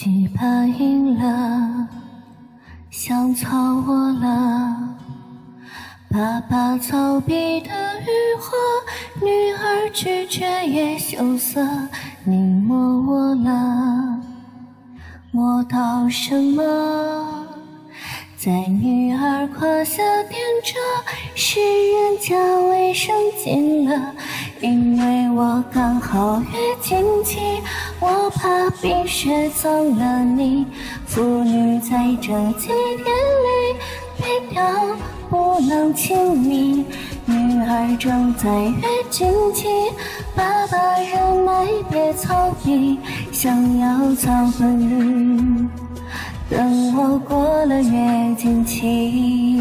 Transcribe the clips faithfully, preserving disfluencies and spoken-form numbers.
琵琶赢了，香草我了，爸爸草壁的雨花，女儿拒绝也羞涩，你摸我了，摸到什么？在女儿胯下垫着，是人家卫生巾了，因为我刚好月经期，我怕冰雪脏了你。妇女在这几天里别掉，不能亲密。女儿正在月经期，爸爸忍耐别逃避，想要早婚等我过了月经期。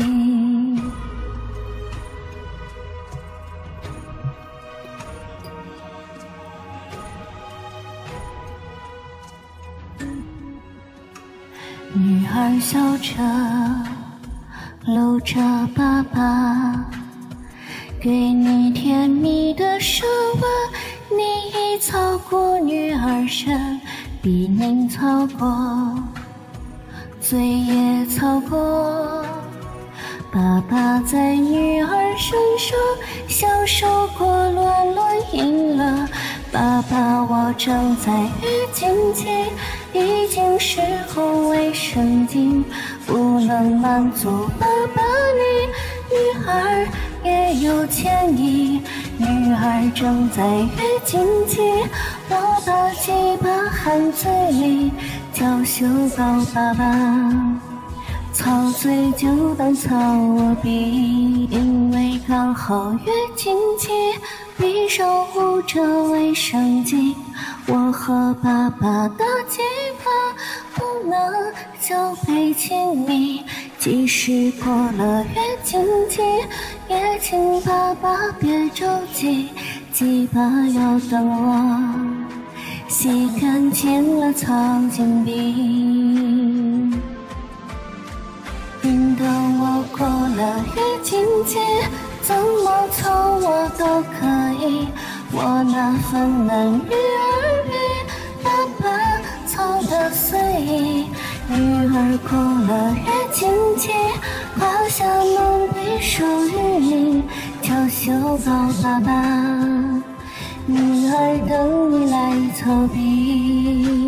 女儿笑着搂着爸爸，给你甜蜜的舌吻，你已操过女儿身，比您操过，嘴也操过。爸爸在女儿身上享受过乱乱赢了，爸爸我正在月经期，已经是后卫生巾，不能满足爸爸你，女儿也有歉意。女儿正在月经期，我把鸡巴含嘴里，娇羞告爸爸，操嘴就当操我逼，因为刚好月经期，闭上捂着卫生巾，我和爸爸的鸡巴不能交配亲密，即使过了月经期，也请爸爸别着急，鸡巴要等我洗干净了操进壁。等我过了月经期，怎么操我都可以，我那份男女儿比爸爸操得随意。女儿过了月经期，胯下能被属于你，娇羞告爸爸，女儿等你来操逼。